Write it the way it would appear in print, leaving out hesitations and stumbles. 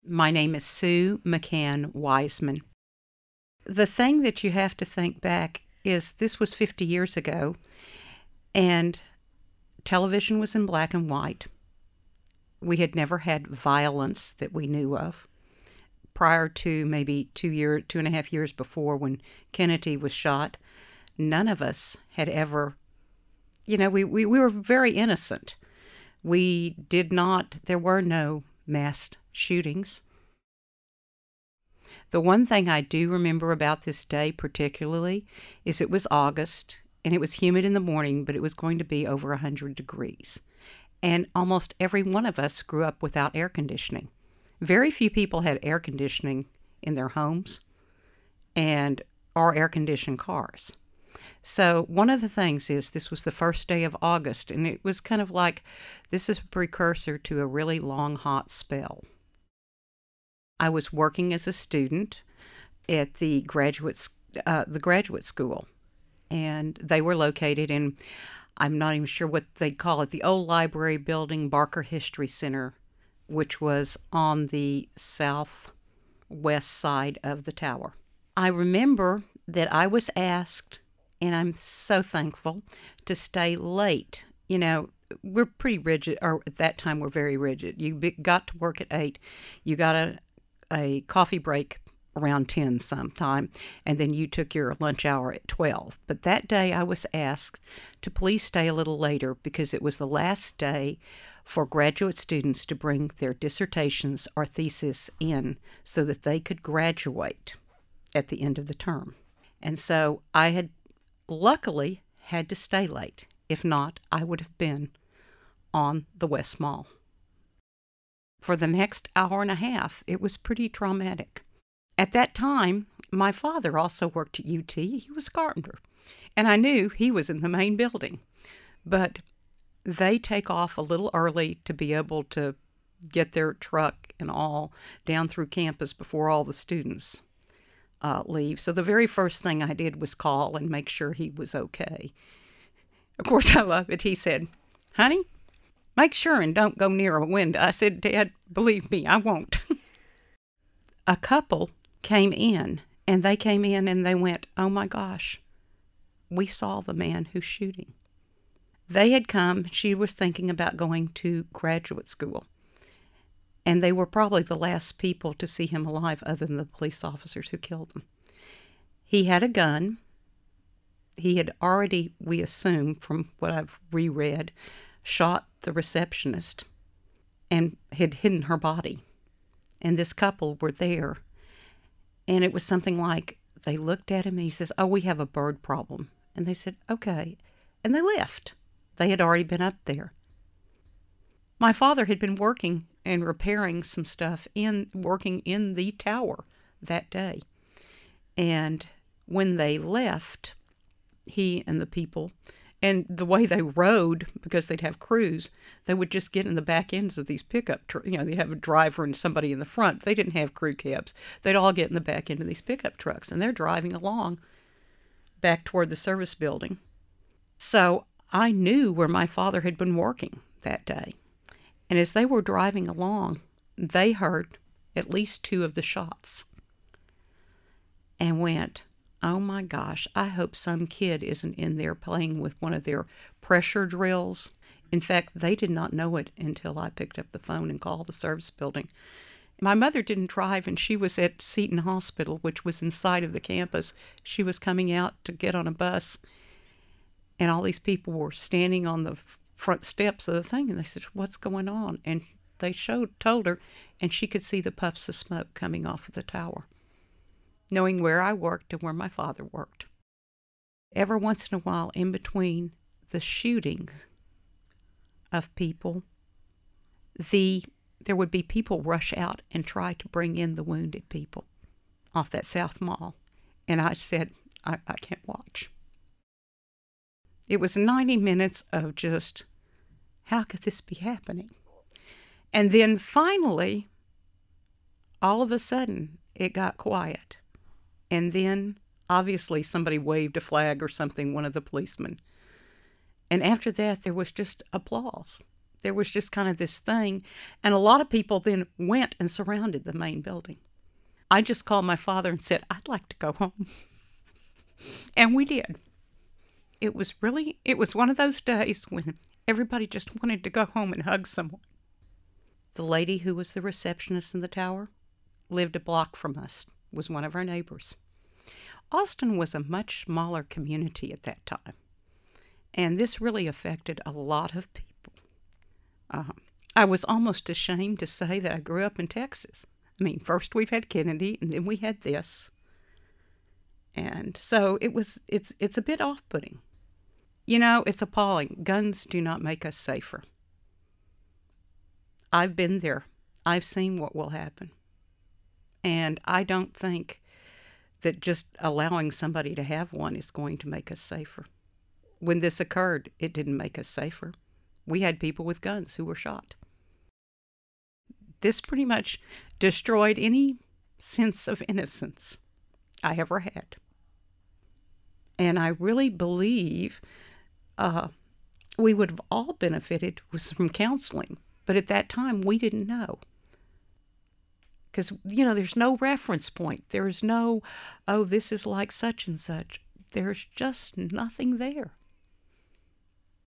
My name is Sue McCann Wiseman. The thing that you have to think back is this was 50 years ago, and television was in black and white. We had never had violence that we knew of. Prior to maybe 2.5 years before, when Kennedy was shot, none of us had ever, we were very innocent. There were no mass shootings. The one thing I do remember about this day particularly is it was August, and it was humid in the morning, but it was going to be over 100 degrees. And almost every one of us grew up without air conditioning. Very few people had air conditioning in their homes or air-conditioned cars. So one of the things is this was the first day of August, and it was kind of like this is a precursor to a really long, hot spell. I was working as a student at the graduate school, and they were located in, I'm not even sure what they call it, the old library building, Barker History Center, which was on the southwest side of the tower. I remember that I was asked, and I'm so thankful, to stay late. We're pretty rigid, or at that time we're very rigid. You got to work at 8. You got a coffee break around 10 sometime, and then you took your lunch hour at 12. But that day I was asked to please stay a little later because it was the last day for graduate students to bring their dissertations or thesis in so that they could graduate at the end of the term. And so I had luckily had to stay late. If not, I would have been on the West Mall. For the next hour and a half, it was pretty traumatic. At that time, my father also worked at UT. He was a carpenter, and I knew he was in the main building. But they take off a little early to be able to get their truck and all down through campus before all the students leave. So the very first thing I did was call and make sure he was okay. Of course, I love it. He said, "Honey, make sure and don't go near a window." I said, "Dad, believe me, I won't." A couple came in, and they went, "Oh my gosh, we saw the man who's shooting." They had come, she was thinking about going to graduate school, and they were probably the last people to see him alive other than the police officers who killed him. He had a gun. He had already, we assume from what I've reread, shot the receptionist and had hidden her body. And this couple were there. And it was something like, they looked at him and he says, "Oh, we have a bird problem." And they said, "Okay." And they left. They had already been up there. My father had been working and repairing some stuff working in the tower that day. And when they left, he and the people, and the way they rode, because they'd have crews, they would just get in the back ends of these pickup trucks. They'd have a driver and somebody in the front. They didn't have crew cabs. They'd all get in the back end of these pickup trucks, and they're driving along back toward the service building. So I knew where my father had been working that day. And as they were driving along, they heard at least 2 of the shots and went, "Oh my gosh, I hope some kid isn't in there playing with one of their pressure drills." In fact, they did not know it until I picked up the phone and called the service building. My mother didn't drive, and she was at Seton Hospital, which was inside of the campus. She was coming out to get on a bus, and all these people were standing on the front steps of the thing, and they said, "What's going on?" And they told her, and she could see the puffs of smoke coming off of the tower, knowing where I worked and where my father worked. Every once in a while, in between the shooting of people, there would be people rush out and try to bring in the wounded people off that South Mall. And I said, I can't watch. It was 90 minutes of just, how could this be happening? And then finally, all of a sudden, it got quiet. And then, obviously, somebody waved a flag or something, one of the policemen. And after that, there was just applause. There was just kind of this thing, and a lot of people then went and surrounded the main building. I just called my father and said, I'd like to go home. And we did. It was one of those days when everybody just wanted to go home and hug someone. The lady who was the receptionist in the tower lived a block from us, was one of our neighbors. Austin was a much smaller community at that time, and this really affected a lot of people. I was almost ashamed to say that I grew up in Texas. I mean, first we've had Kennedy, and then we had this. And so it's a bit off-putting. It's appalling. Guns do not make us safer. I've been there. I've seen what will happen. And I don't think that just allowing somebody to have one is going to make us safer. When this occurred, it didn't make us safer. We had people with guns who were shot. This pretty much destroyed any sense of innocence I ever had. And I really believe we would have all benefited from counseling. But at that time, we didn't know. Because, there's no reference point. There's no, this is like such and such. There's just nothing there.